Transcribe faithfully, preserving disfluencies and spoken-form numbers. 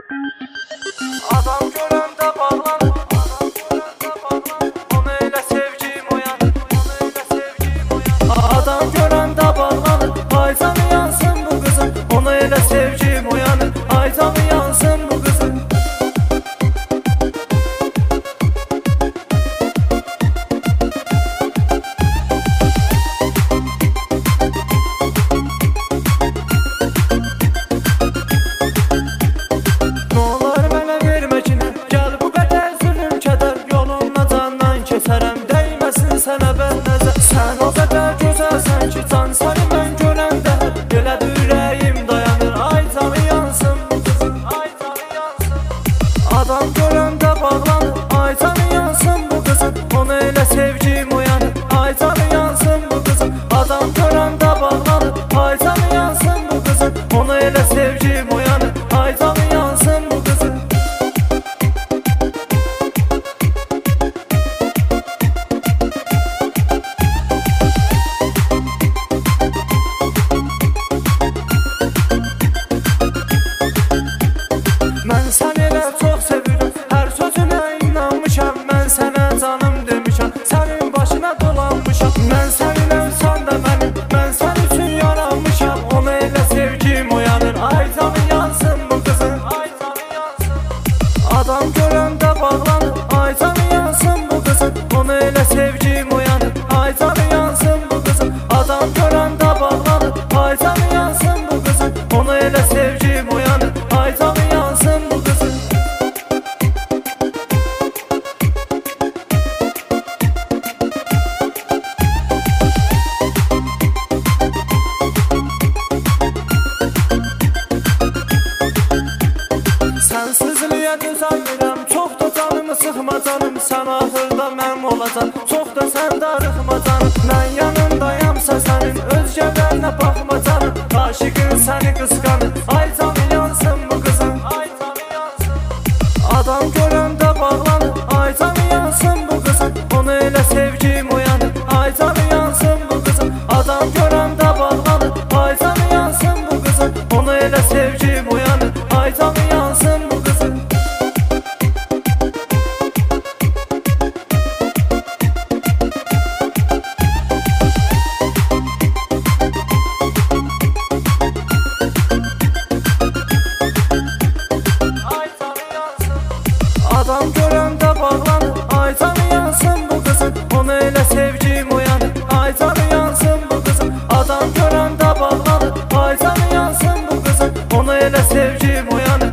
Adam görəndə bağlanır, adam görəndə bağlanır, ona elə sevgim oyanır, ona elə sevgim oyanır. Adam görəndə bağlanır, ay canı yansın bu qızın, ona elə sevgim oyanır, ay canı yansın bu qızın. Sənə bən nəzər, sən o qədər gözəlsən ki, can səni mən görəndə elə ürəyim dayanır, ay canı yansın bu qızın, ay canı yansın. Adam görəndə bağlanır, ay canı yansın bu qızın, ona elə sevgim oyanır, ay canı yansın bu qızın. Adam görəndə bağlanır, ay canı yansın bu qızın, ona elə sevgim oyanır, ay canı yansın bu qızın. Mən səni elə çox sevirəm, hər sözünə inanmışam, mən sənə canım demişəm, sənin başına dolanmışam. Mən səninlə sən də mənim, mən sən üçün yaranmışam, ona elə sevgim oyanır, ay canı yansın bu qızın, ay canı yansın. Adam görəndə bağlanır, ay canı yansın bu qızın, ona elə sevgim oyanır, ay canı yansın bu qızın. Adam görəndə bağlanır, ay canı yansın bu qızın, ona elə sevgim oyanır, ay canı yansın bu qızın. Sənsizliyə düzəlmirəm, çox da canımı sıxma canım, sən axırda mənim olacaq, çox da sən darıxma canım. Mən yanındayamsa sənin, özgələrinə baxma canım, aşıqın səni qısqanır, ay canı yansın bu qızın, ay canı yansın. Adam görəndə bağlanır, ay canı yansın bu qızın, ona elə sevgim oyanır, ay canı yansın bu qızın. Adam görəndə bağlanır, ay canı yansın bu qızın, ona elə sevgim oyanır, ay canı yansın bu qızın. Adam görəndə bağlanır, ay canı yansın bu qızın, ona elə sevgim oyanır, ay canı yansın bu qızın. Adam görəndə bağlanır, ay canı yansın bu qızın, ona elə sevgim oyanır,